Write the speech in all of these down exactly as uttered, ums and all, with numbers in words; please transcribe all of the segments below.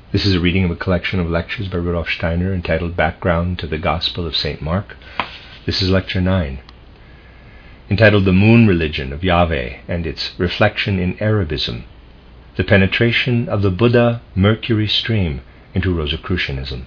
This is a reading of a collection of lectures by Rudolf Steiner entitled Background to the Gospel of Saint Mark. This is Lecture nine, entitled The Moon Religion of Yahweh and its Reflection in Arabism, the Penetration of the Buddha Mercury Stream into Rosicrucianism.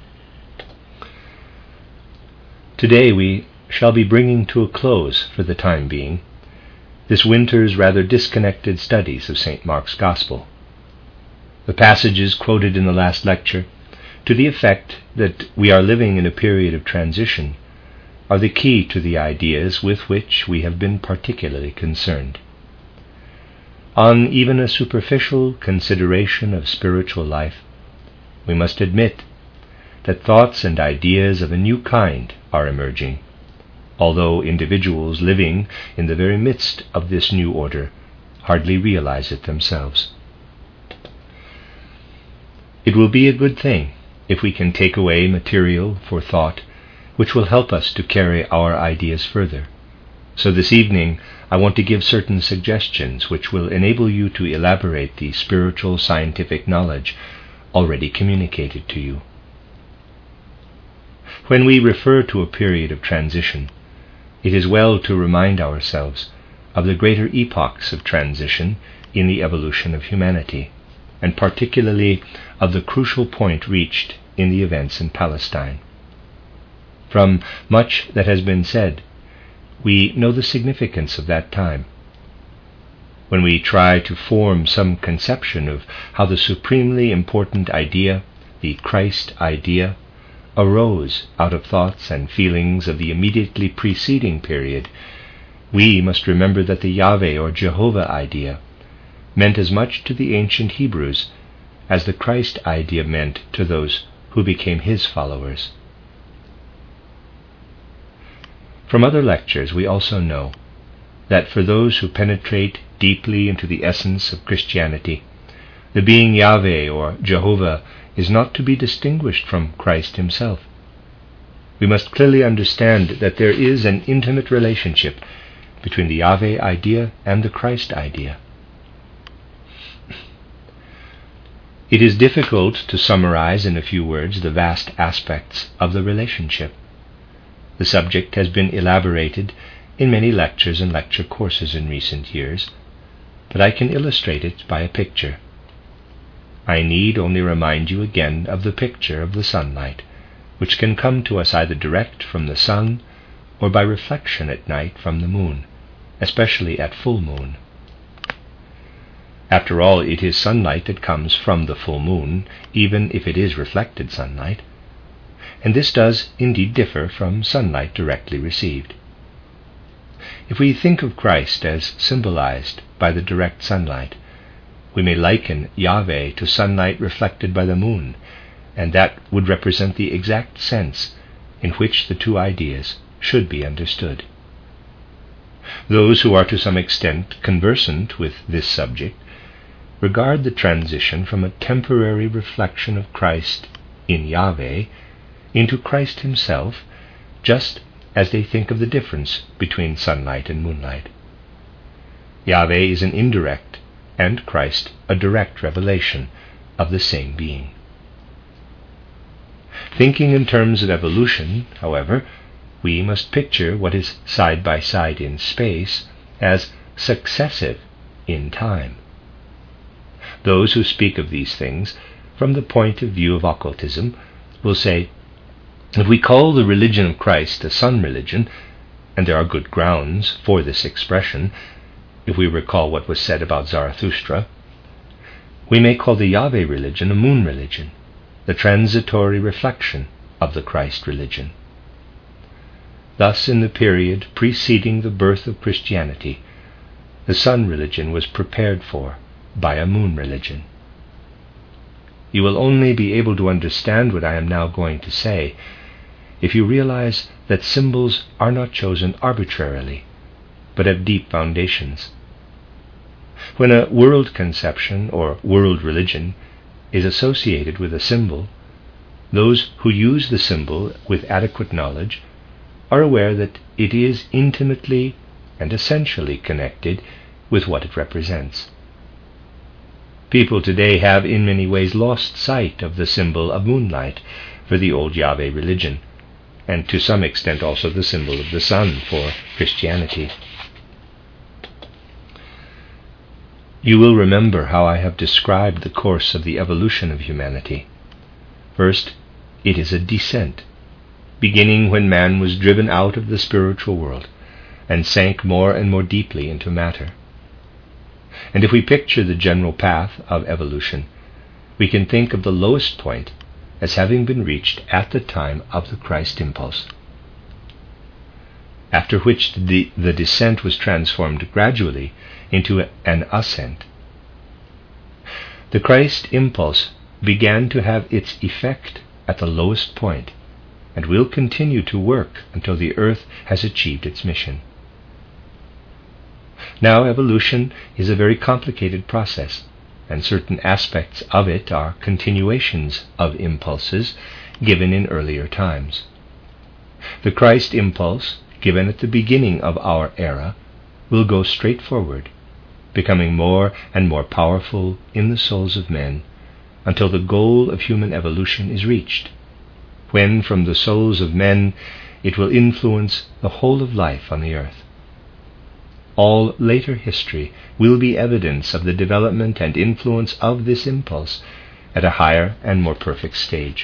Today we shall be bringing to a close, for the time being, this winter's rather disconnected studies of Saint Mark's Gospel. The passages quoted in the last lecture, to the effect that we are living in a period of transition, are the key to the ideas with which we have been particularly concerned. On even a superficial consideration of spiritual life, we must admit that thoughts and ideas of a new kind are emerging, although individuals living in the very midst of this new order hardly realize it themselves. It will be a good thing if we can take away material for thought which will help us to carry our ideas further. So this evening I want to give certain suggestions which will enable you to elaborate the spiritual scientific knowledge already communicated to you. When we refer to a period of transition, it is well to remind ourselves of the greater epochs of transition in the evolution of humanity, and particularly of the crucial point reached in the events in Palestine. From much that has been said, we know the significance of that time. When we try to form some conception of how the supremely important idea, the Christ idea, arose out of thoughts and feelings of the immediately preceding period, we must remember that the Yahweh or Jehovah idea meant as much to the ancient Hebrews as the Christ idea meant to those who became his followers. From other lectures we also know that for those who penetrate deeply into the essence of Christianity, the being Yahweh or Jehovah is not to be distinguished from Christ himself. We must clearly understand that there is an intimate relationship between the Yahweh idea and the Christ idea. It is difficult to summarize in a few words the vast aspects of the relationship. The subject has been elaborated in many lectures and lecture courses in recent years, but I can illustrate it by a picture. I need only remind you again of the picture of the sunlight, which can come to us either direct from the sun or by reflection at night from the moon, especially at full moon. After all, it is sunlight that comes from the full moon, even if it is reflected sunlight, and this does indeed differ from sunlight directly received. If we think of Christ as symbolized by the direct sunlight, we may liken Yahweh to sunlight reflected by the moon, and that would represent the exact sense in which the two ideas should be understood. Those who are to some extent conversant with this subject regard the transition from a temporary reflection of Christ in Yahweh into Christ himself, just as they think of the difference between sunlight and moonlight. Yahweh is an indirect, and Christ a direct revelation of the same being. Thinking in terms of evolution, however, we must picture what is side by side in space as successive in time. Those who speak of these things from the point of view of occultism will say, if we call the religion of Christ a sun religion, and there are good grounds for this expression, if we recall what was said about Zarathustra, we may call the Yahweh religion a moon religion, the transitory reflection of the Christ religion. Thus, in the period preceding the birth of Christianity, the sun religion was prepared for by a moon religion. You will only be able to understand what I am now going to say if you realize that symbols are not chosen arbitrarily, but have deep foundations. When a world conception or world religion is associated with a symbol, those who use the symbol with adequate knowledge are aware that it is intimately and essentially connected with what it represents. People today have in many ways lost sight of the symbol of moonlight for the old Yahweh religion, and to some extent also the symbol of the sun for Christianity. You will remember how I have described the course of the evolution of humanity. First, it is a descent, beginning when man was driven out of the spiritual world and sank more and more deeply into matter. And if we picture the general path of evolution, we can think of the lowest point as having been reached at the time of the Christ impulse, after which the, the descent was transformed gradually into an ascent. The Christ impulse began to have its effect at the lowest point and will continue to work until the earth has achieved its mission. Now, evolution is a very complicated process, and certain aspects of it are continuations of impulses given in earlier times. The Christ impulse, given at the beginning of our era, will go straight forward, becoming more and more powerful in the souls of men until the goal of human evolution is reached, when from the souls of men it will influence the whole of life on the earth. All later history will be evidence of the development and influence of this impulse at a higher and more perfect stage.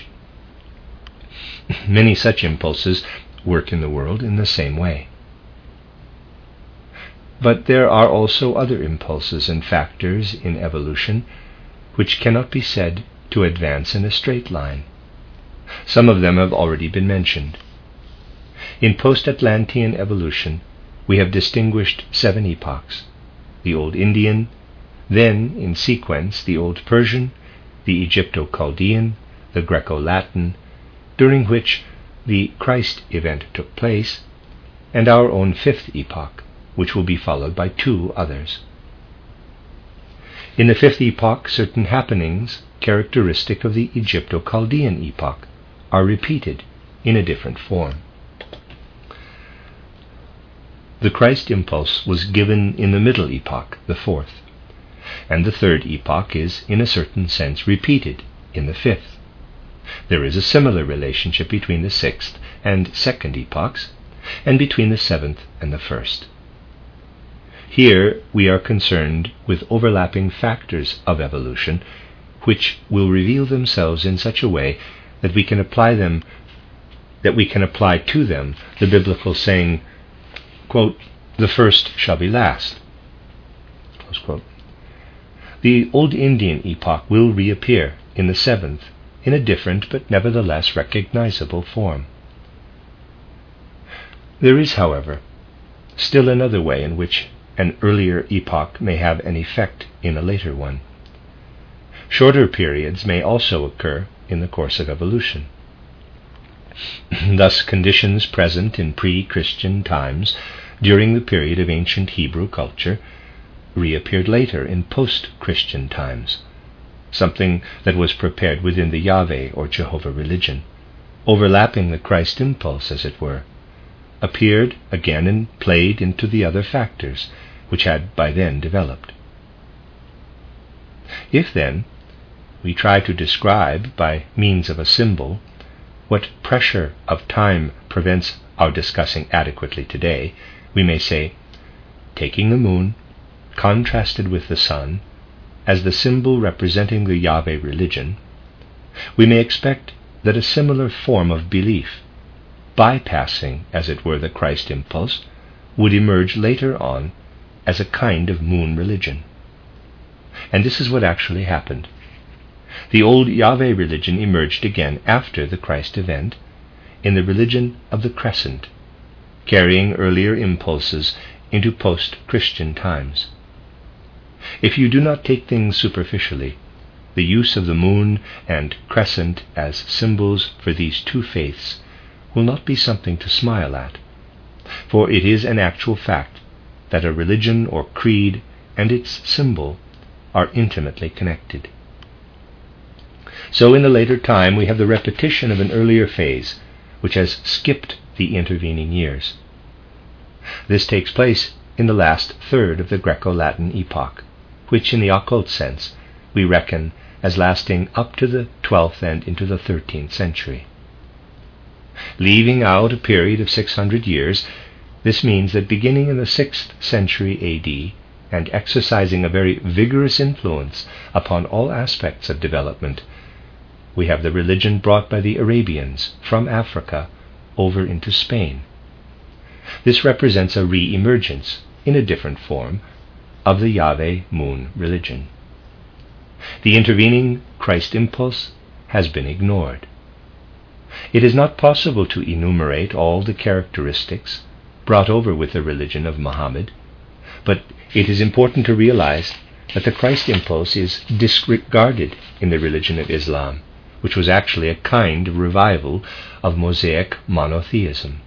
Many such impulses work in the world in the same way. But there are also other impulses and factors in evolution which cannot be said to advance in a straight line. Some of them have already been mentioned. In post-Atlantean evolution, we have distinguished seven epochs: the Old Indian, then in sequence the Old Persian, the Egypto-Chaldean, the Greco-Latin, during which the Christ event took place, and our own fifth epoch, which will be followed by two others. In the fifth epoch, certain happenings characteristic of the Egypto-Chaldean epoch are repeated in a different form. The Christ impulse was given in the middle epoch, the fourth, and the third epoch is, in a certain sense, repeated in the fifth. There is a similar relationship between the sixth and second epochs, and between the seventh and the first. Here we are concerned with overlapping factors of evolution, which will reveal themselves in such a way that we can apply them, that we can apply to them the biblical saying, quote, "The first shall be last." Close quote. The Old Indian epoch will reappear in the seventh in a different but nevertheless recognizable form. There is, however, still another way in which an earlier epoch may have an effect in a later one. Shorter periods may also occur in the course of evolution. Thus, conditions present in pre-Christian times during the period of ancient Hebrew culture reappeared later in post-Christian times. Something that was prepared within the Yahweh or Jehovah religion, overlapping the Christ impulse, as it were, appeared again and played into the other factors which had by then developed. If, then, we try to describe by means of a symbol what pressure of time prevents our discussing adequately today, we may say, taking the moon, contrasted with the sun, as the symbol representing the Yahweh religion, we may expect that a similar form of belief, bypassing, as it were, the Christ impulse, would emerge later on as a kind of moon religion. And this is what actually happened. The old Yahweh religion emerged again after the Christ event in the religion of the crescent, carrying earlier impulses into post-Christian times. If you do not take things superficially, the use of the moon and crescent as symbols for these two faiths will not be something to smile at, for it is an actual fact that a religion or creed and its symbol are intimately connected. So in the later time we have the repetition of an earlier phase which has skipped the intervening years. This takes place in the last third of the Greco-Latin epoch, which in the occult sense we reckon as lasting up to the twelfth and into the thirteenth century. Leaving out a period of six hundred years, this means that beginning in the sixth century A D and exercising a very vigorous influence upon all aspects of development, we have the religion brought by the Arabians from Africa over into Spain. This represents a re-emergence, in a different form, of the Yahweh Moon religion. The intervening Christ impulse has been ignored. It is not possible to enumerate all the characteristics brought over with the religion of Muhammad, but it is important to realize that the Christ impulse is disregarded in the religion of Islam, which was actually a kind of revival of Mosaic monotheism.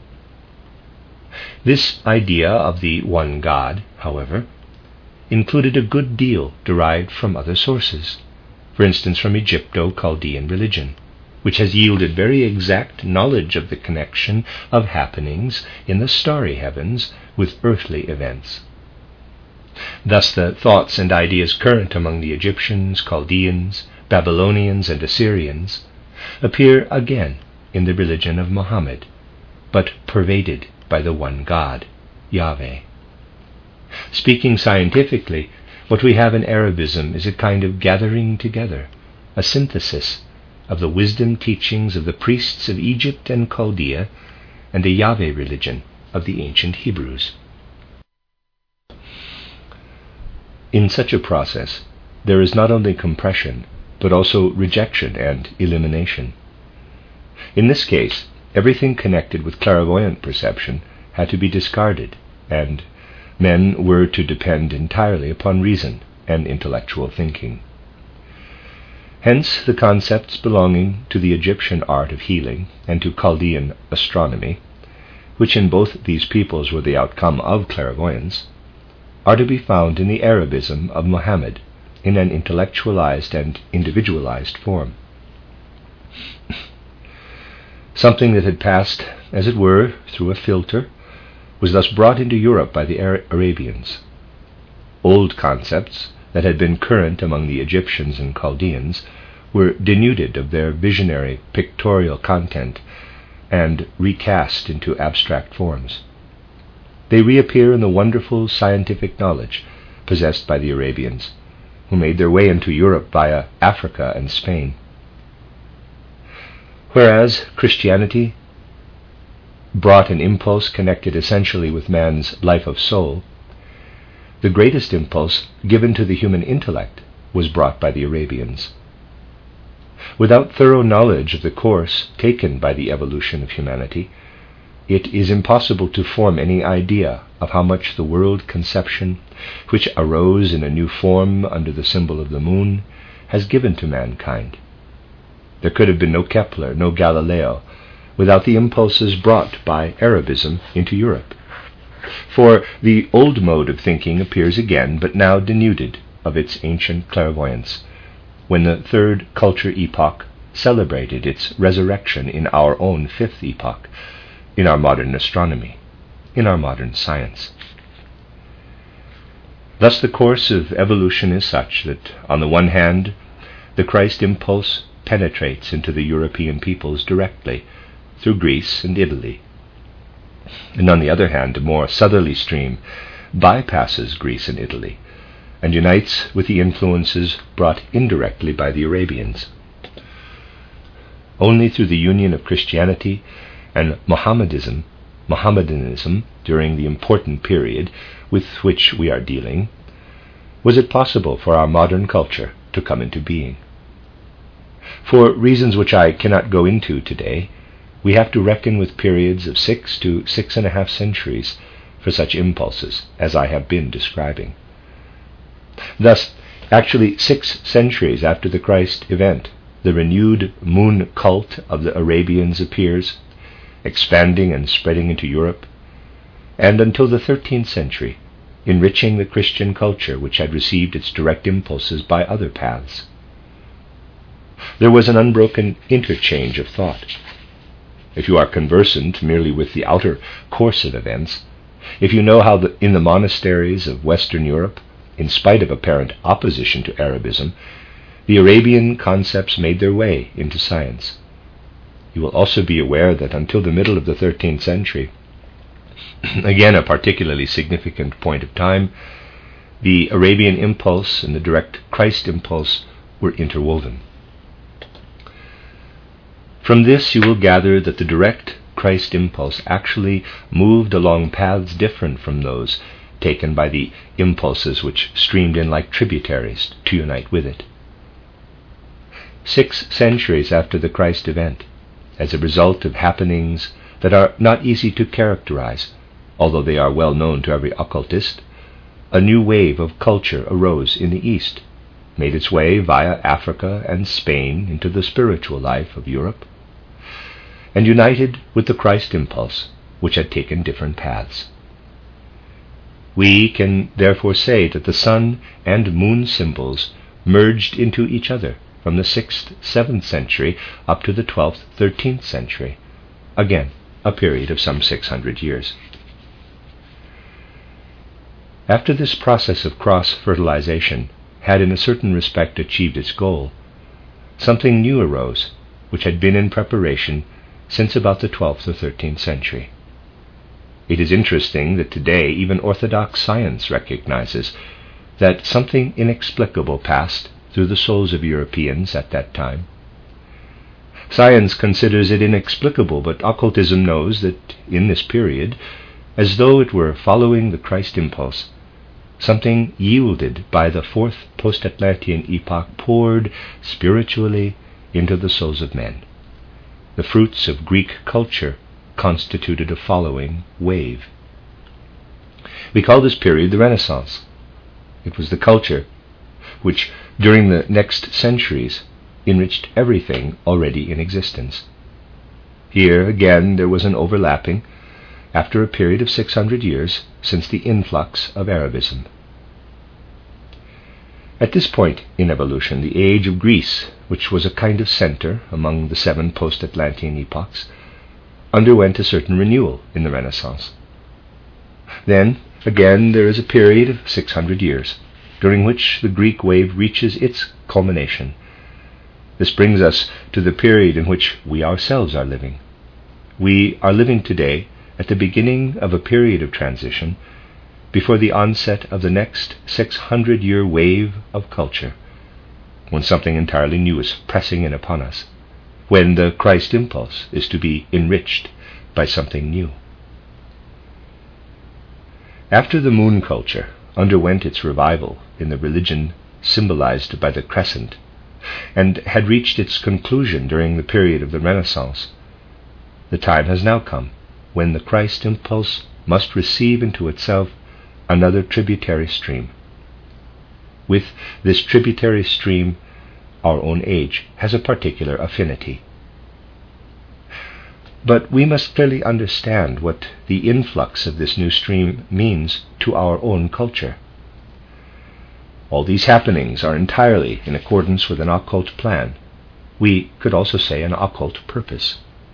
This idea of the one God, however, included a good deal derived from other sources, for instance from Egypto-Chaldean religion, which has yielded very exact knowledge of the connection of happenings in the starry heavens with earthly events. Thus the thoughts and ideas current among the Egyptians, Chaldeans, Babylonians, and Assyrians appear again in the religion of Muhammad, but pervaded by the one God, Yahweh. Speaking scientifically, what we have in Arabism is a kind of gathering together, a synthesis of the wisdom teachings of the priests of Egypt and Chaldea and the Yahweh religion of the ancient Hebrews. In such a process, there is not only compression, but also rejection and elimination. In this case, everything connected with clairvoyant perception had to be discarded, and men were to depend entirely upon reason and intellectual thinking. Hence, the concepts belonging to the Egyptian art of healing and to Chaldean astronomy, which in both these peoples were the outcome of clairvoyance, are to be found in the Arabism of Muhammad in an intellectualized and individualized form. Something that had passed, as it were, through a filter, was thus brought into Europe by the Arabians. Old concepts that had been current among the Egyptians and Chaldeans were denuded of their visionary pictorial content and recast into abstract forms. They reappear in the wonderful scientific knowledge possessed by the Arabians, who made their way into Europe via Africa and Spain. Whereas Christianity brought an impulse connected essentially with man's life of soul, the greatest impulse given to the human intellect was brought by the Arabians. Without thorough knowledge of the course taken by the evolution of humanity, it is impossible to form any idea of how much the world conception, which arose in a new form under the symbol of the moon, has given to mankind. There could have been no Kepler, no Galileo, without the impulses brought by Arabism into Europe. For the old mode of thinking appears again, but now denuded of its ancient clairvoyance, when the third culture epoch celebrated its resurrection in our own fifth epoch, in our modern astronomy, in our modern science. Thus the course of evolution is such that, on the one hand, the Christ impulse penetrates into the European peoples directly, through Greece and Italy, and on the other hand, a more southerly stream bypasses Greece and Italy, and unites with the influences brought indirectly by the Arabians. Only through the union of Christianity and Mohammedanism, Mohammedanism during the important period with which we are dealing, was it possible for our modern culture to come into being. For reasons which I cannot go into today, we have to reckon with periods of six to six and a half centuries for such impulses as I have been describing. Thus, actually six centuries after the Christ event, the renewed moon cult of the Arabians appears, expanding and spreading into Europe, and until the thirteenth century, enriching the Christian culture which had received its direct impulses by other paths. There was an unbroken interchange of thought. If you are conversant merely with the outer course of events, if you know how the, in the monasteries of Western Europe, in spite of apparent opposition to Arabism, the Arabian concepts made their way into science. You will also be aware that until the middle of the thirteenth century, again a particularly significant point of time, the Arabian impulse and the direct Christ impulse were interwoven. From this you will gather that the direct Christ impulse actually moved along paths different from those taken by the impulses which streamed in like tributaries to unite with it. Six centuries after the Christ event, as a result of happenings that are not easy to characterize, although they are well known to every occultist, a new wave of culture arose in the East, made its way via Africa and Spain into the spiritual life of Europe, and united with the Christ impulse, which had taken different paths. We can therefore say that the sun and moon symbols merged into each other from the sixth, seventh century up to the twelfth, thirteenth century, again a period of some six hundred years. After this process of cross-fertilization had in a certain respect achieved its goal, something new arose, which had been in preparation since about the twelfth or thirteenth century. It is interesting that today even orthodox science recognizes that something inexplicable passed through the souls of Europeans at that time. Science considers it inexplicable, but occultism knows that in this period, as though it were following the Christ impulse, something yielded by the fourth post-Atlantean epoch poured spiritually into the souls of men. The fruits of Greek culture constituted a following wave. We call this period the Renaissance. It was the culture which, during the next centuries, enriched everything already in existence. Here, again, there was an overlapping, after a period of six hundred years since the influx of Arabism. At this point in evolution, the age of Greece, which was a kind of center among the seven post-Atlantean epochs, underwent a certain renewal in the Renaissance. Then, again, there is a period of six hundred years, during which the Greek wave reaches its culmination. This brings us to the period in which we ourselves are living. We are living today at the beginning of a period of transition before the onset of the next six hundred year wave of culture, when something entirely new is pressing in upon us, when the Christ impulse is to be enriched by something new. After the moon culture underwent its revival in the religion symbolized by the crescent, and had reached its conclusion during the period of the Renaissance, the time has now come when the Christ impulse must receive into itself another tributary stream. With this tributary stream, our own age has a particular affinity. But we must clearly understand what the influx of this new stream means to our own culture. All these happenings are entirely in accordance with an occult plan. We could also say an occult purpose.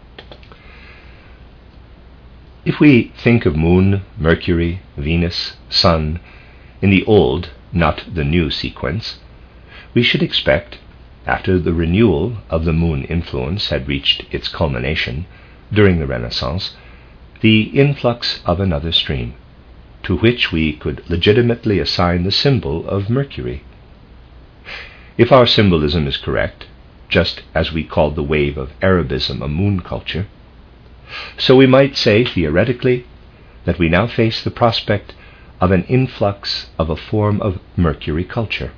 If we think of Moon, Mercury, Venus, Sun in the old, not the new sequence, we should expect, after the renewal of the moon influence had reached its culmination during the Renaissance, the influx of another stream, to which we could legitimately assign the symbol of Mercury. If our symbolism is correct, just as we called the wave of Arabism a moon culture, so we might say theoretically that we now face the prospect of an influx of a form of Mercury culture.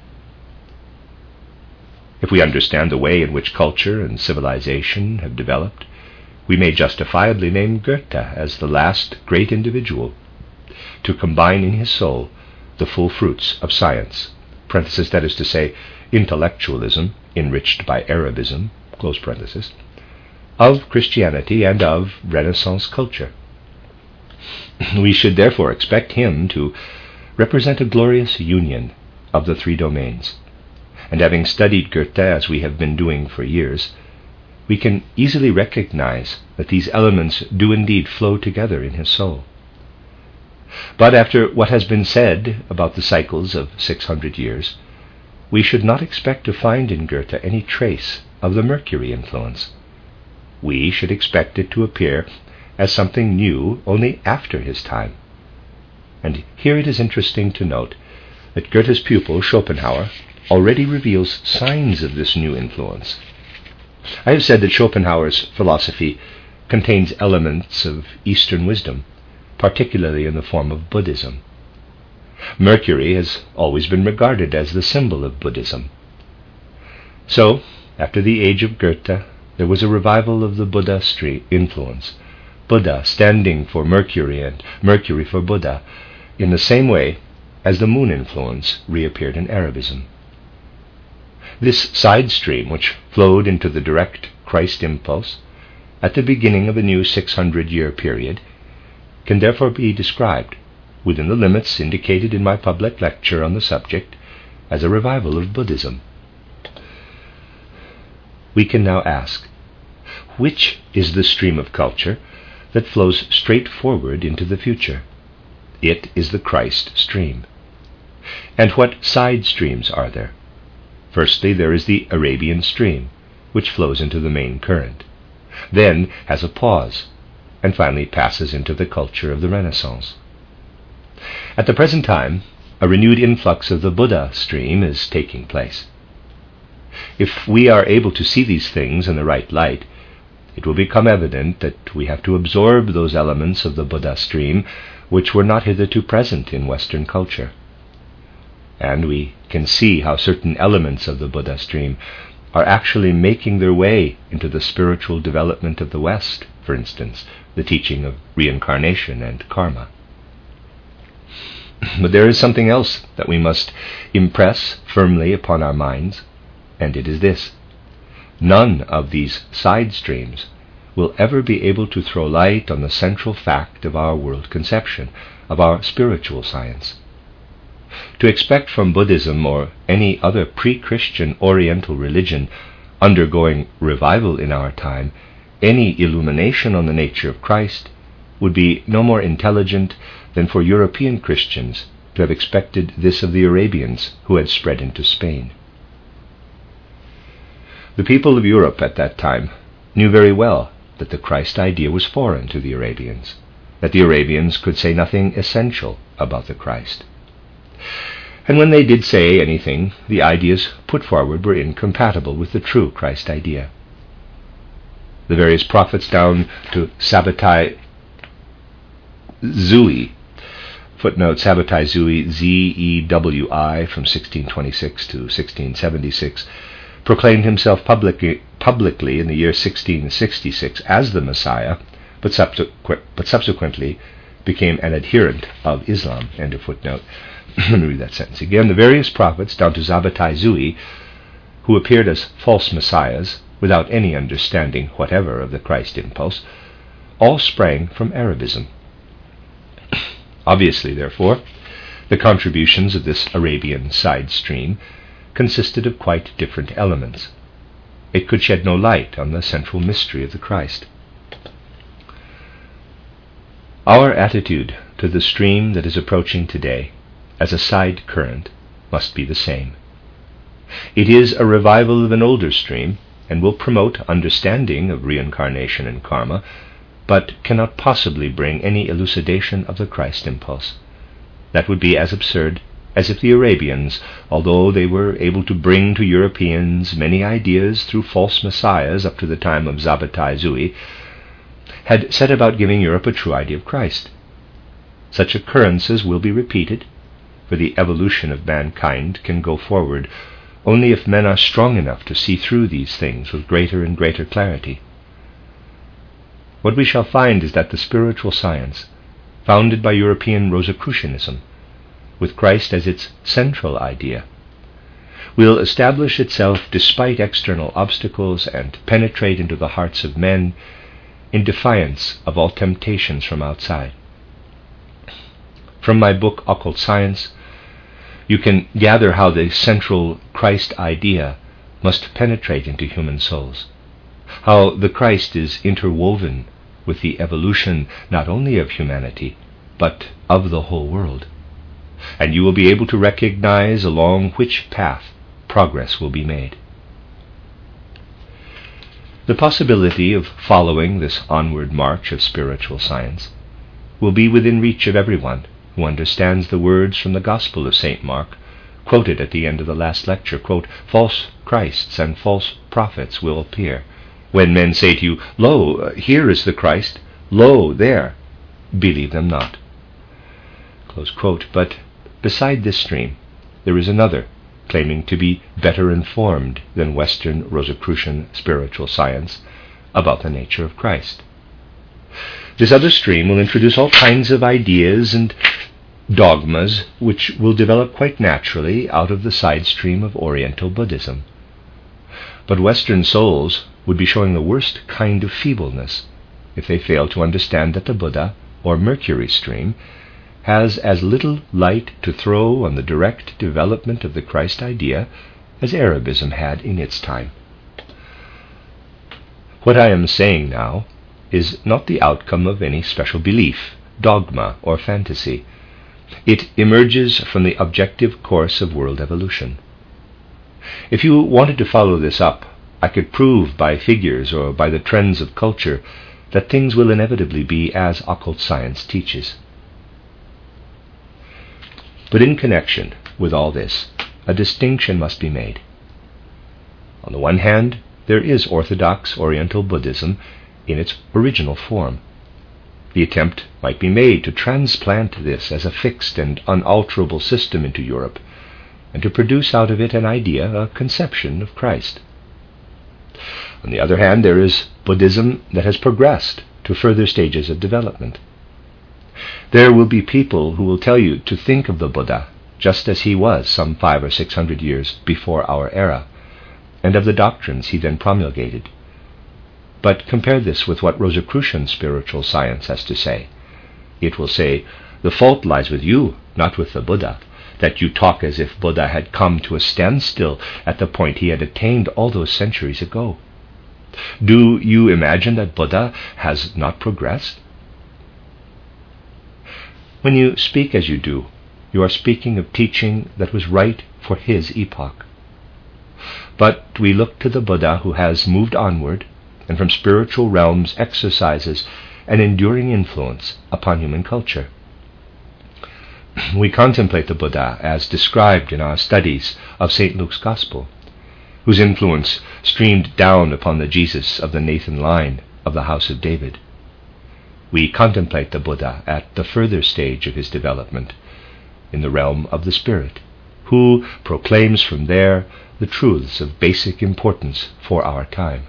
If we understand the way in which culture and civilization have developed, we may justifiably name Goethe as the last great individual to combine in his soul the full fruits of science, parenthesis, that is to say, intellectualism enriched by Arabism, close parenthesis, of Christianity and of Renaissance culture. We should therefore expect him to represent a glorious union of the three domains, and having studied Goethe as we have been doing for years, we can easily recognize that these elements do indeed flow together in his soul. But after what has been said about the cycles of six hundred years, we should not expect to find in Goethe any trace of the Mercury influence. We should expect it to appear as something new only after his time. And here it is interesting to note that Goethe's pupil, Schopenhauer, already reveals signs of this new influence. I have said that Schopenhauer's philosophy contains elements of Eastern wisdom, particularly in the form of Buddhism. Mercury has always been regarded as the symbol of Buddhism. So, after the age of Goethe, there was a revival of the Buddha influence, Buddha standing for Mercury and Mercury for Buddha, in the same way as the moon influence reappeared in Arabism. This side stream, which flowed into the direct Christ impulse at the beginning of a new six hundred year period, can therefore be described, within the limits indicated in my public lecture on the subject, as a revival of Buddhism. We can now ask, which is the stream of culture that flows straight forward into the future? It is the Christ stream. And what side streams are there? Firstly, there is the Arabian stream, which flows into the main current, then has a pause, and finally passes into the culture of the Renaissance. At the present time, a renewed influx of the Buddha stream is taking place. If we are able to see these things in the right light, it will become evident that we have to absorb those elements of the Buddha stream which were not hitherto present in Western culture. And we can see how certain elements of the Buddha stream are actually making their way into the spiritual development of the West, for instance, the teaching of reincarnation and karma. But there is something else that we must impress firmly upon our minds, and it is this: none of these side streams will ever be able to throw light on the central fact of our world conception, of our spiritual science. To expect from Buddhism or any other pre-Christian Oriental religion undergoing revival in our time any illumination on the nature of Christ would be no more intelligent than for European Christians to have expected this of the Arabians who had spread into Spain. The people of Europe at that time knew very well that the Christ idea was foreign to the Arabians, that the Arabians could say nothing essential about the Christ. And when they did say anything, the ideas put forward were incompatible with the true Christ idea. The various prophets down to Sabbatai Zewi, footnote Sabbatai Zewi, Z E W I, from sixteen twenty-six to sixteen seventy-six, proclaimed himself publicly, publicly in the year sixteen sixty-six as the Messiah, but, subsequ- but subsequently became an adherent of Islam. End of footnote. Let me read that sentence again. The various prophets, down to Sabbatai Zewi, who appeared as false messiahs without any understanding whatever of the Christ impulse, all sprang from Arabism. Obviously, therefore, the contributions of this Arabian side stream consisted of quite different elements. It could shed no light on the central mystery of the Christ. Our attitude to the stream that is approaching today as a side current must be the same. It is a revival of an older stream and will promote understanding of reincarnation and karma, but cannot possibly bring any elucidation of the Christ impulse. That would be as absurd as if the Arabians, although they were able to bring to Europeans many ideas through false messiahs up to the time of Sabbatai Zewi, had set about giving Europe a true idea of Christ. Such occurrences will be repeated, for the evolution of mankind can go forward only if men are strong enough to see through these things with greater and greater clarity. What we shall find is that the spiritual science, founded by European Rosicrucianism, with Christ as its central idea, will establish itself despite external obstacles and penetrate into the hearts of men in defiance of all temptations from outside. From my book, Occult Science, you can gather how the central Christ idea must penetrate into human souls, how the Christ is interwoven with the evolution not only of humanity, but of the whole world. And you will be able to recognize along which path progress will be made. The possibility of following this onward march of spiritual science will be within reach of everyone who understands the words from the Gospel of Saint Mark, quoted at the end of the last lecture, quote, "False Christs and false prophets will appear. When men say to you, 'Lo, here is the Christ,' 'Lo, there,' believe them not." Close quote. But beside this stream, there is another, claiming to be better informed than Western Rosicrucian spiritual science about the nature of Christ. This other stream will introduce all kinds of ideas and dogmas which will develop quite naturally out of the side stream of Oriental Buddhism. But Western souls would be showing the worst kind of feebleness if they fail to understand that the Buddha, or Mercury stream, has as little light to throw on the direct development of the Christ idea as Arabism had in its time. What I am saying now is not the outcome of any special belief, dogma, or fantasy. It emerges from the objective course of world evolution. If you wanted to follow this up, I could prove by figures or by the trends of culture that things will inevitably be as occult science teaches. But in connection with all this, a distinction must be made. On the one hand, there is orthodox Oriental Buddhism in its original form. The attempt might be made to transplant this as a fixed and unalterable system into Europe, and to produce out of it an idea, a conception of Christ. On the other hand, there is Buddhism that has progressed to further stages of development. There will be people who will tell you to think of the Buddha just as he was some five or six hundred years before our era, and of the doctrines he then promulgated. But compare this with what Rosicrucian spiritual science has to say. It will say, the fault lies with you, not with the Buddha, that you talk as if Buddha had come to a standstill at the point he had attained all those centuries ago. Do you imagine that Buddha has not progressed? When you speak as you do, you are speaking of teaching that was right for his epoch. But we look to the Buddha who has moved onward, and from spiritual realms exercises an enduring influence upon human culture. We contemplate the Buddha as described in our studies of Saint Luke's Gospel, whose influence streamed down upon the Jesus of the Nathan line of the house of David. We contemplate the Buddha at the further stage of his development, in the realm of the Spirit, who proclaims from there the truths of basic importance for our time.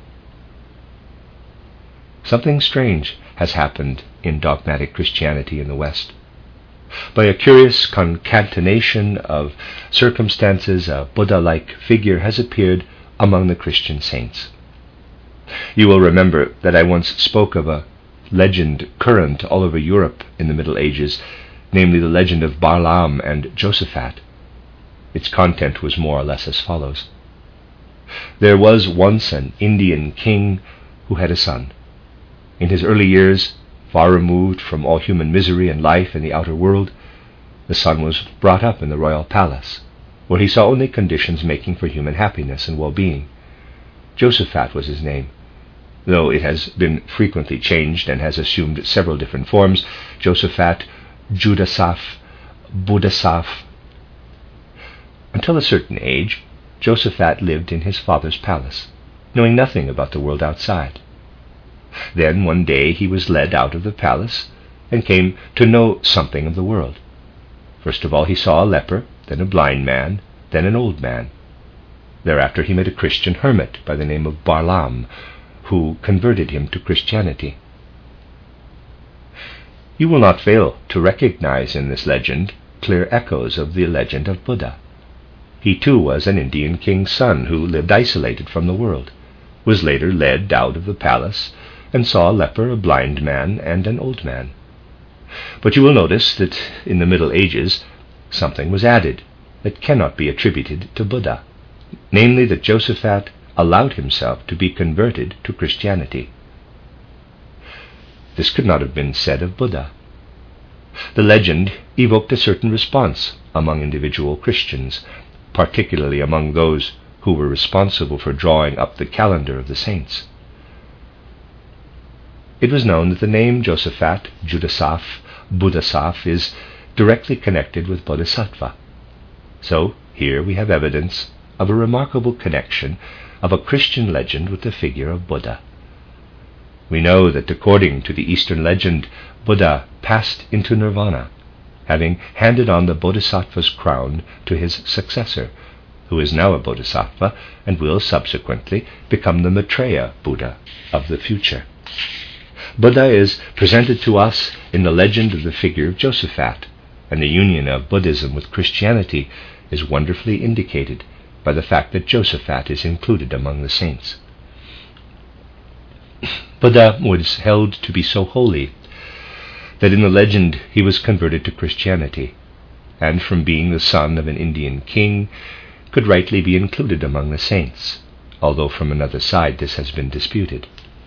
Something strange has happened in dogmatic Christianity in the West. By a curious concatenation of circumstances, a Buddha-like figure has appeared among the Christian saints. You will remember that I once spoke of a legend current all over Europe in the Middle Ages, namely the legend of Balaam and Josaphat. Its content was more or less as follows. There was once an Indian king who had a son. In his early years, far removed from all human misery and life in the outer world, the son was brought up in the royal palace, where he saw only conditions making for human happiness and well-being. Josaphat was his name, though it has been frequently changed and has assumed several different forms: Josaphat, Judasaph, Buddhasaph. Until a certain age, Josaphat lived in his father's palace, knowing nothing about the world outside. Then one day he was led out of the palace and came to know something of the world. First of all he saw a leper, then a blind man, then an old man. Thereafter he met a Christian hermit by the name of Balaam, who converted him to Christianity. You will not fail to recognize in this legend clear echoes of the legend of Buddha. He too was an Indian king's son who lived isolated from the world, was later led out of the palace, and saw a leper, a blind man, and an old man. But you will notice that in the Middle Ages something was added that cannot be attributed to Buddha, namely that Josaphat allowed himself to be converted to Christianity. This could not have been said of Buddha. The legend evoked a certain response among individual Christians, particularly among those who were responsible for drawing up the calendar of the saints. It was known that the name Josaphat, Judasaph, Buddhasaph is directly connected with Bodhisattva. So here we have evidence of a remarkable connection of a Christian legend with the figure of Buddha. We know that according to the Eastern legend, Buddha passed into nirvana, having handed on the Bodhisattva's crown to his successor, who is now a Bodhisattva and will subsequently become the Maitreya Buddha of the future. Buddha is presented to us in the legend of the figure of Josaphat, and the union of Buddhism with Christianity is wonderfully indicated by the fact that Josaphat is included among the saints. Buddha was held to be so holy that in the legend he was converted to Christianity, and from being the son of an Indian king, could rightly be included among the saints, although from another side this has been disputed.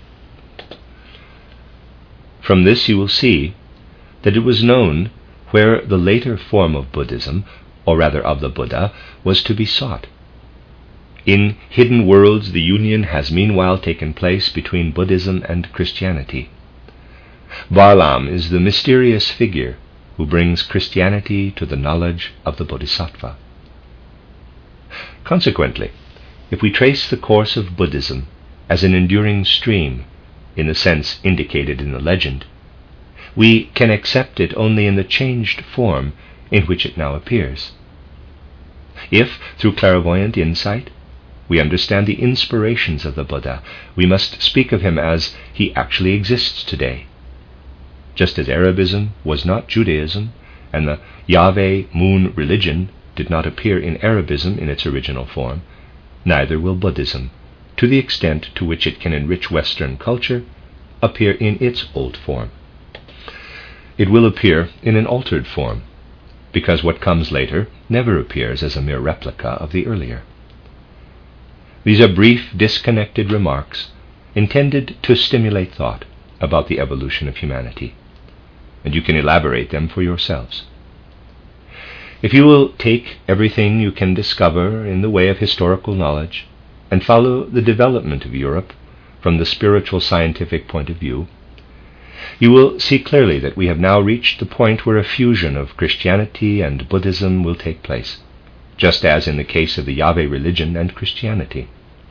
From this you will see that it was known where the later form of Buddhism, or rather of the Buddha, was to be sought. In hidden worlds the union has meanwhile taken place between Buddhism and Christianity. Varlam is the mysterious figure who brings Christianity to the knowledge of the Bodhisattva. Consequently, if we trace the course of Buddhism as an enduring stream, in the sense indicated in the legend, we can accept it only in the changed form in which it now appears. If, through clairvoyant insight, we understand the inspirations of the Buddha, we must speak of him as he actually exists today. Just as Arabism was not Judaism, and the Yahweh moon religion did not appear in Arabism in its original form, neither will Buddhism, to the extent to which it can enrich Western culture, appear in its old form. It will appear in an altered form, because what comes later never appears as a mere replica of the earlier. These are brief, disconnected remarks intended to stimulate thought about the evolution of humanity, and you can elaborate them for yourselves. If you will take everything you can discover in the way of historical knowledge and follow the development of Europe from the spiritual scientific point of view, you will see clearly that we have now reached the point where a fusion of Christianity and Buddhism will take place, just as in the case of the Yahweh religion and Christianity.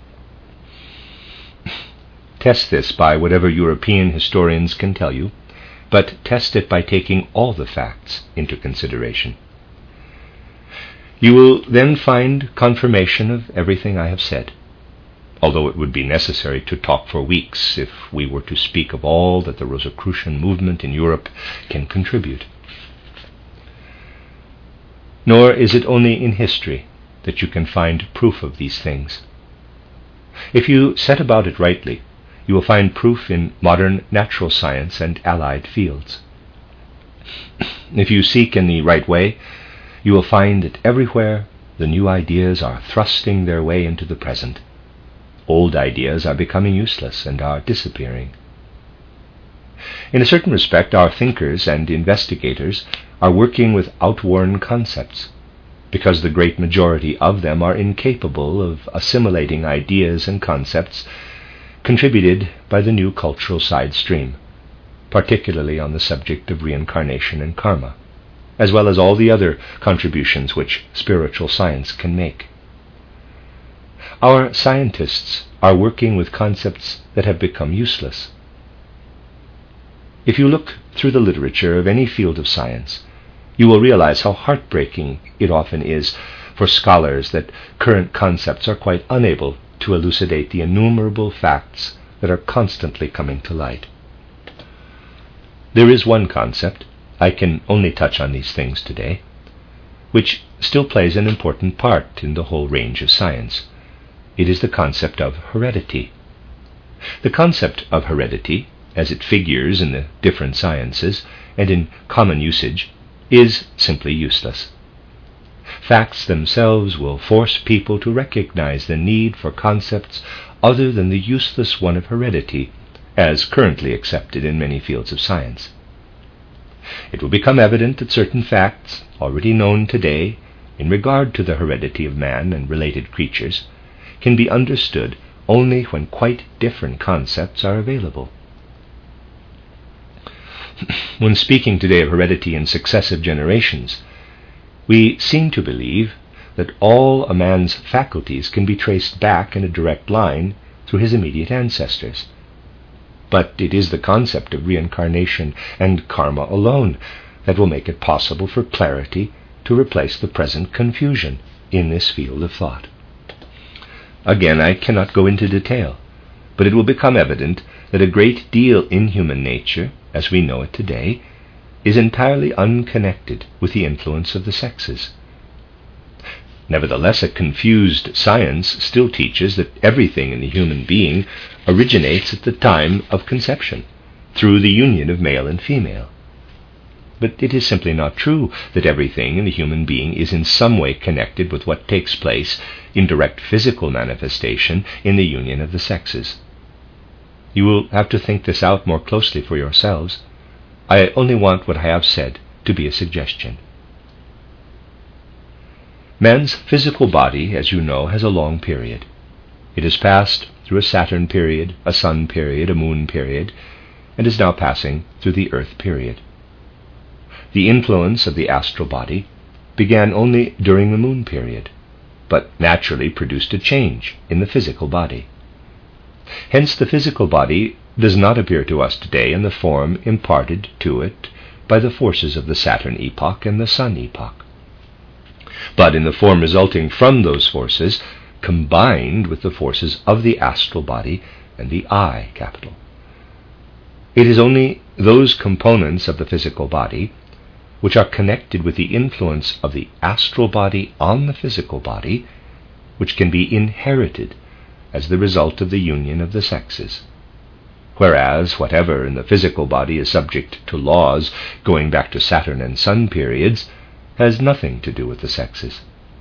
Test this by whatever European historians can tell you, but test it by taking all the facts into consideration. You will then find confirmation of everything I have said, although it would be necessary to talk for weeks if we were to speak of all that the Rosicrucian movement in Europe can contribute. Nor is it only in history that you can find proof of these things. If you set about it rightly, you will find proof in modern natural science and allied fields. If you seek in the right way, you will find that everywhere the new ideas are thrusting their way into the present. Old ideas are becoming useless and are disappearing. In a certain respect, our thinkers and investigators are working with outworn concepts, because the great majority of them are incapable of assimilating ideas and concepts contributed by the new cultural side stream, particularly on the subject of reincarnation and karma, as well as all the other contributions which spiritual science can make. Our scientists are working with concepts that have become useless. If you look through the literature of any field of science, you will realize how heartbreaking it often is for scholars that current concepts are quite unable to elucidate the innumerable facts that are constantly coming to light. There is one concept, I can only touch on these things today, which still plays an important part in the whole range of science. It is the concept of heredity. The concept of heredity, as it figures in the different sciences and in common usage, is simply useless. Facts themselves will force people to recognize the need for concepts other than the useless one of heredity, as currently accepted in many fields of science. It will become evident that certain facts, already known today, in regard to the heredity of man and related creatures can be understood only when quite different concepts are available. When speaking today of heredity in successive generations, we seem to believe that all a man's faculties can be traced back in a direct line through his immediate ancestors. But it is the concept of reincarnation and karma alone that will make it possible for clarity to replace the present confusion in this field of thought. Again, I cannot go into detail, but it will become evident that a great deal in human nature, as we know it today, is entirely unconnected with the influence of the sexes. Nevertheless, a confused science still teaches that everything in the human being originates at the time of conception, through the union of male and female. But it is simply not true that everything in the human being is in some way connected with what takes place in direct physical manifestation in the union of the sexes. You will have to think this out more closely for yourselves. I only want what I have said to be a suggestion. Man's physical body, as you know, has a long period. It has passed through a Saturn period, a Sun period, a Moon period, and is now passing through the Earth period. The influence of the astral body began only during the Moon period, but naturally produced a change in the physical body. Hence the physical body does not appear to us today in the form imparted to it by the forces of the Saturn epoch and the Sun epoch, but in the form resulting from those forces combined with the forces of the astral body and the I capital. It is only those components of the physical body which are connected with the influence of the astral body on the physical body which can be inherited as the result of the union of the sexes, whereas whatever in the physical body is subject to laws going back to Saturn and Sun periods has nothing to do with the sexes.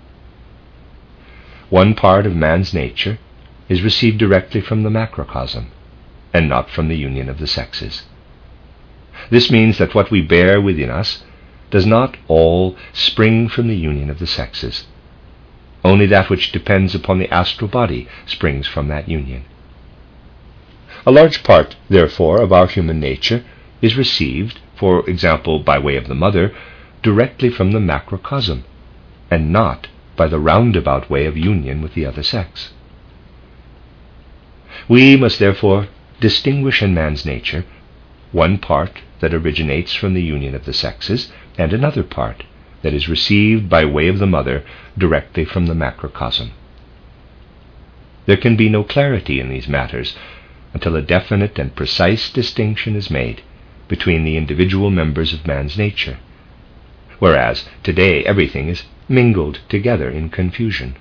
One part of man's nature is received directly from the macrocosm, and not from the union of the sexes. This means that what we bear within us does not all spring from the union of the sexes. Only that which depends upon the astral body springs from that union. A large part, therefore, of our human nature is received, for example, by way of the mother, directly from the macrocosm, and not by the roundabout way of union with the other sex. We must therefore distinguish in man's nature one part that originates from the union of the sexes, and another part that is received by way of the mother directly from the macrocosm. There can be no clarity in these matters until a definite and precise distinction is made between the individual members of man's nature, whereas today everything is mingled together in confusion.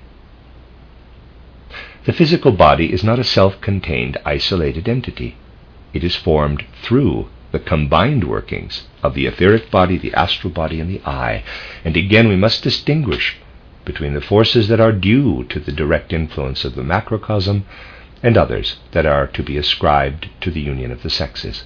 The physical body is not a self-contained, isolated entity. It is formed through the combined workings of the etheric body, the astral body, and the I. And again we must distinguish between the forces that are due to the direct influence of the macrocosm and others that are to be ascribed to the union of the sexes.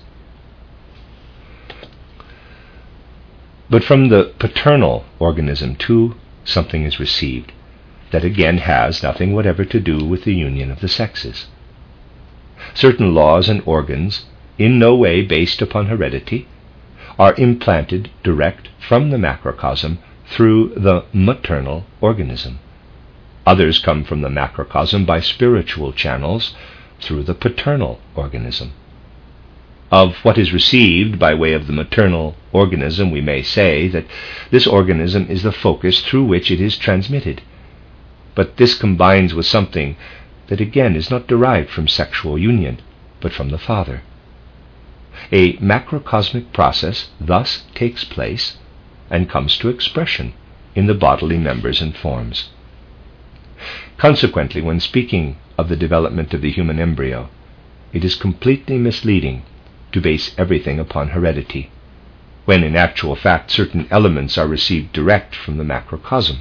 But from the paternal organism, too, something is received that again has nothing whatever to do with the union of the sexes. Certain laws and organs, in no way based upon heredity, are implanted direct from the macrocosm through the maternal organism. Others come from the macrocosm by spiritual channels through the paternal organism. Of what is received by way of the maternal organism, we may say that this organism is the focus through which it is transmitted. But this combines with something that again is not derived from sexual union, but from the father. A macrocosmic process thus takes place and comes to expression in the bodily members and forms. Consequently, when speaking of the development of the human embryo, it is completely misleading to base everything upon heredity, when in actual fact certain elements are received direct from the macrocosm.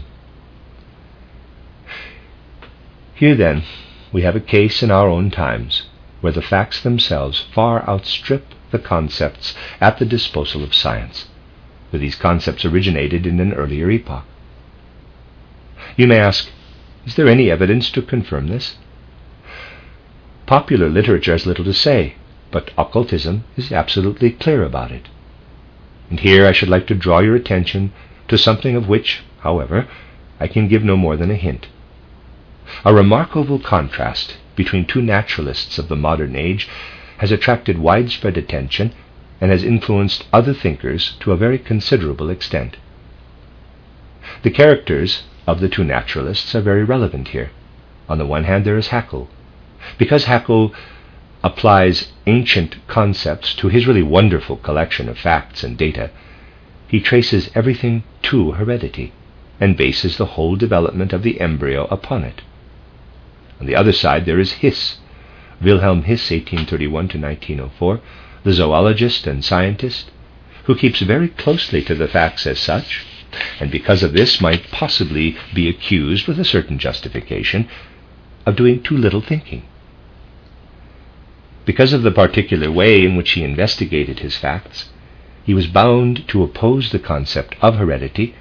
Here then we have a case in our own times where the facts themselves far outstrip the concepts at the disposal of science, for these concepts originated in an earlier epoch. You may ask, is there any evidence to confirm this? Popular literature has little to say, but occultism is absolutely clear about it. And here I should like to draw your attention to something of which, however, I can give no more than a hint. A remarkable contrast between two naturalists of the modern age has attracted widespread attention and has influenced other thinkers to a very considerable extent. The characters of the two naturalists are very relevant here. On the one hand, there is Haeckel. Because Haeckel applies ancient concepts to his really wonderful collection of facts and data, he traces everything to heredity and bases the whole development of the embryo upon it. On the other side, there is Hiss, Wilhelm Hiss, eighteen thirty-one to nineteen oh four, the zoologist and scientist, who keeps very closely to the facts as such, and because of this might possibly be accused, with a certain justification, of doing too little thinking. Because of the particular way in which he investigated his facts, he was bound to oppose the concept of heredity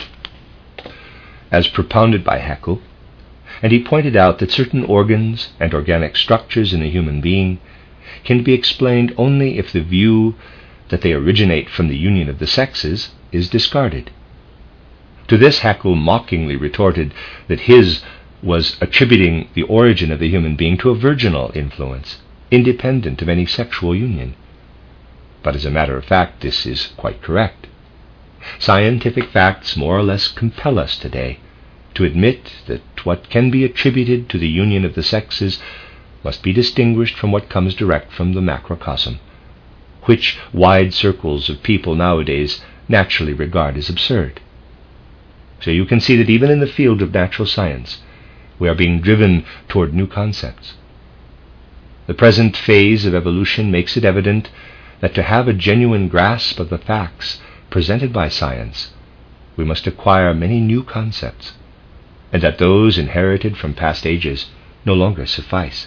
as propounded by Haeckel, and he pointed out that certain organs and organic structures in a human being can be explained only if the view that they originate from the union of the sexes is discarded. To this Haeckel mockingly retorted that his was attributing the origin of the human being to a virginal influence, independent of any sexual union. But as a matter of fact, this is quite correct. Scientific facts more or less compel us today to admit that what can be attributed to the union of the sexes must be distinguished from what comes direct from the macrocosm, which wide circles of people nowadays naturally regard as absurd. So you can see that even in the field of natural science, we are being driven toward new concepts. The present phase of evolution makes it evident that to have a genuine grasp of the facts presented by science, we must acquire many new concepts, and that those inherited from past ages no longer suffice.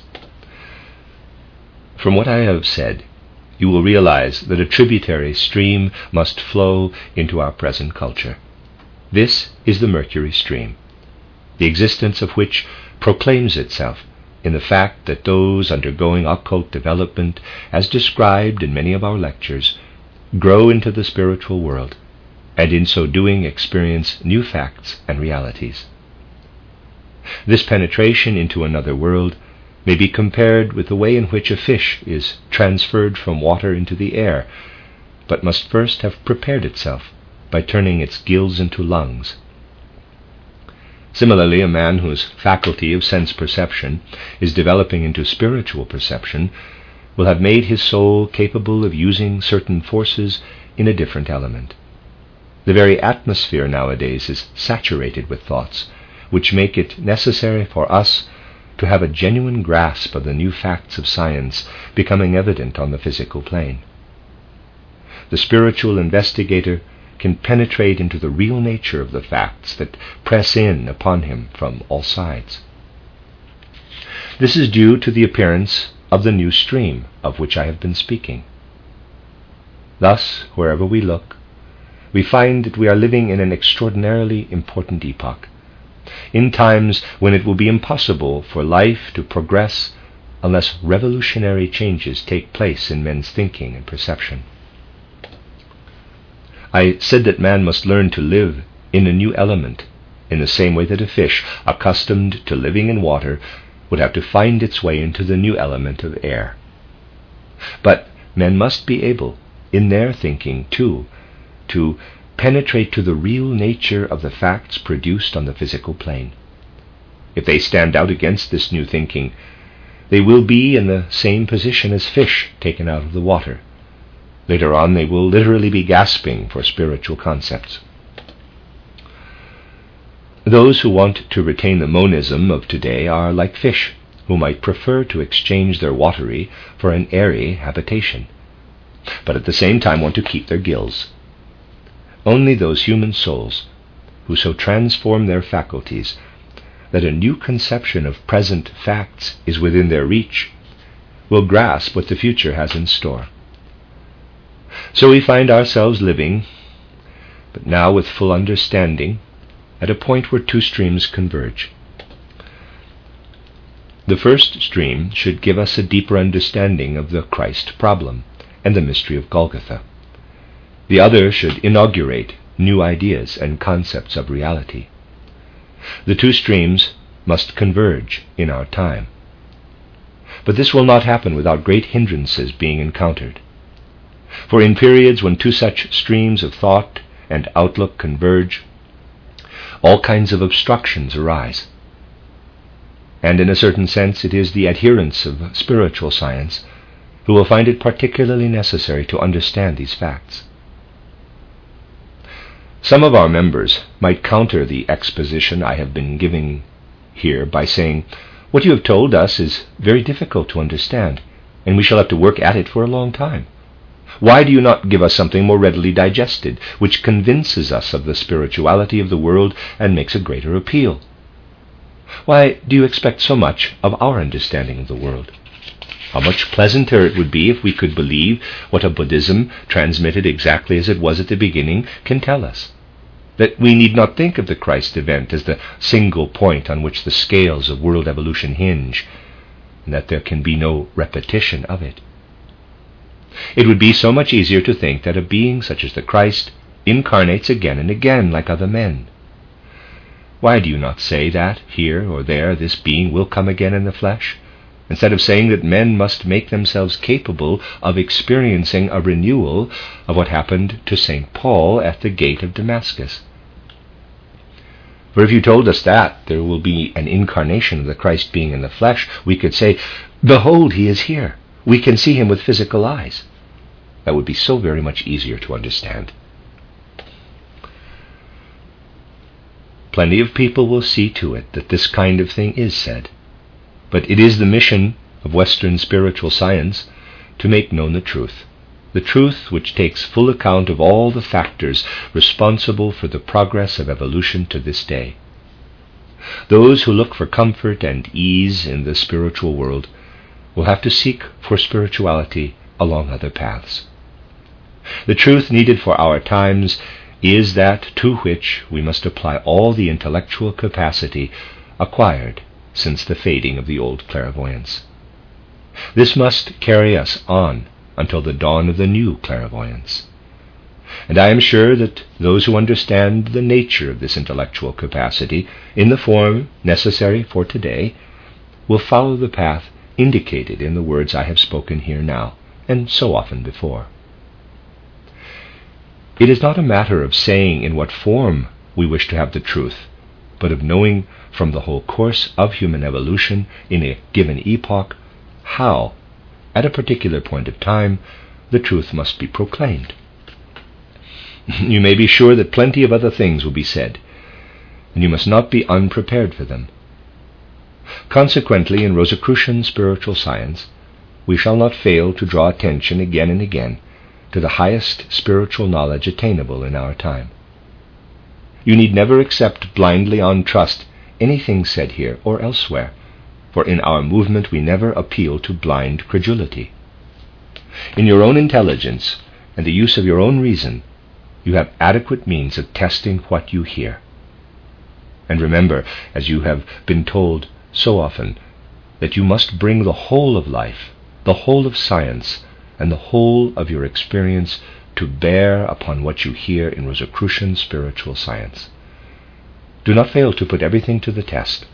From what I have said, you will realize that a tributary stream must flow into our present culture. This is the Mercury stream, the existence of which proclaims itself in the fact that those undergoing occult development, as described in many of our lectures, grow into the spiritual world, and in so doing experience new facts and realities. This penetration into another world may be compared with the way in which a fish is transferred from water into the air, but must first have prepared itself by turning its gills into lungs. Similarly, a man whose faculty of sense perception is developing into spiritual perception will have made his soul capable of using certain forces in a different element. The very atmosphere nowadays is saturated with thoughts which make it necessary for us to have a genuine grasp of the new facts of science becoming evident on the physical plane. The spiritual investigator can penetrate into the real nature of the facts that press in upon him from all sides. This is due to the appearance of the new stream of which I have been speaking. Thus, wherever we look, we find that we are living in an extraordinarily important epoch, in times when it will be impossible for life to progress unless revolutionary changes take place in men's thinking and perception. I said that man must learn to live in a new element, in the same way that a fish, accustomed to living in water, would have to find its way into the new element of air. But men must be able, in their thinking too, to penetrate to the real nature of the facts produced on the physical plane. If they stand out against this new thinking, they will be in the same position as fish taken out of the water. Later on, they will literally be gasping for spiritual concepts. Those who want to retain the monism of today are like fish, who might prefer to exchange their watery for an airy habitation, but at the same time want to keep their gills. Only those human souls who so transform their faculties that a new conception of present facts is within their reach will grasp what the future has in store. So we find ourselves living, but now with full understanding at a point where two streams converge. The first stream should give us a deeper understanding of the Christ problem and the mystery of Golgotha. The other should inaugurate new ideas and concepts of reality. The two streams must converge in our time. But this will not happen without great hindrances being encountered. For in periods when two such streams of thought and outlook converge, all kinds of obstructions arise. And in a certain sense it is the adherents of spiritual science who will find it particularly necessary to understand these facts. Some of our members might counter the exposition I have been giving here by saying, "What you have told us is very difficult to understand, and we shall have to work at it for a long time. Why do you not give us something more readily digested, which convinces us of the spirituality of the world and makes a greater appeal? Why do you expect so much of our understanding of the world? How much pleasanter it would be if we could believe what a Buddhism, transmitted exactly as it was at the beginning, can tell us. That we need not think of the Christ event as the single point on which the scales of world evolution hinge, and that there can be no repetition of it. It would be so much easier to think that a being such as the Christ incarnates again and again like other men. Why do you not say that, here or there, this being will come again in the flesh, instead of saying that men must make themselves capable of experiencing a renewal of what happened to Saint Paul at the gate of Damascus? For if you told us that there will be an incarnation of the Christ being in the flesh, we could say, "Behold, he is here. We can see him with physical eyes." That would be so very much easier to understand. Plenty of people will see to it that this kind of thing is said, but it is the mission of Western spiritual science to make known the truth, the truth which takes full account of all the factors responsible for the progress of evolution to this day. Those who look for comfort and ease in the spiritual world will have to seek for spirituality along other paths. The truth needed for our times is that to which we must apply all the intellectual capacity acquired since the fading of the old clairvoyance. This must carry us on until the dawn of the new clairvoyance. And I am sure that those who understand the nature of this intellectual capacity in the form necessary for today will follow the path indicated in the words I have spoken here now, and so often before. It is not a matter of saying in what form we wish to have the truth, but of knowing from the whole course of human evolution in a given epoch how, at a particular point of time, the truth must be proclaimed. You may be sure that plenty of other things will be said, and you must not be unprepared for them. Consequently, in Rosicrucian spiritual science, we shall not fail to draw attention again and again to the highest spiritual knowledge attainable in our time. You need never accept blindly on trust anything said here or elsewhere, for in our movement we never appeal to blind credulity. In your own intelligence and the use of your own reason, you have adequate means of testing what you hear. And remember, as you have been told so often, that you must bring the whole of life, the whole of science, and the whole of your experience to bear upon what you hear in Rosicrucian spiritual science. Do not fail to put everything to the test.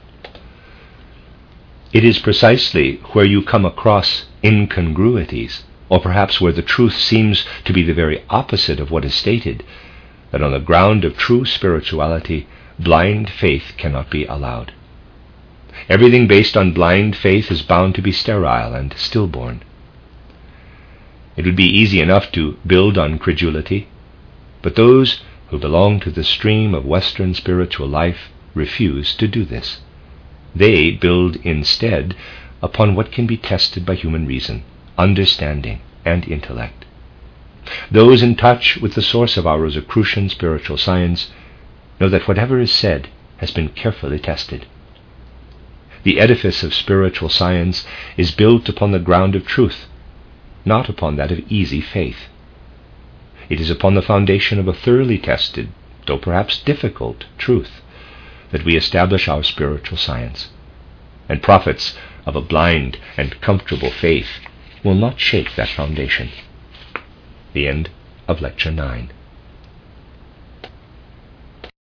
It is precisely where you come across incongruities, or perhaps where the truth seems to be the very opposite of what is stated, that on the ground of true spirituality, blind faith cannot be allowed. Everything based on blind faith is bound to be sterile and stillborn. It would be easy enough to build on credulity, but those who belong to the stream of Western spiritual life refuse to do this. They build instead upon what can be tested by human reason, understanding, and intellect. Those in touch with the source of our Rosicrucian spiritual science know that whatever is said has been carefully tested. The edifice of spiritual science is built upon the ground of truth, not upon that of easy faith. It is upon the foundation of a thoroughly tested, though perhaps difficult, truth that we establish our spiritual science, and prophets of a blind and comfortable faith will not shake that foundation. The end of Lecture nine.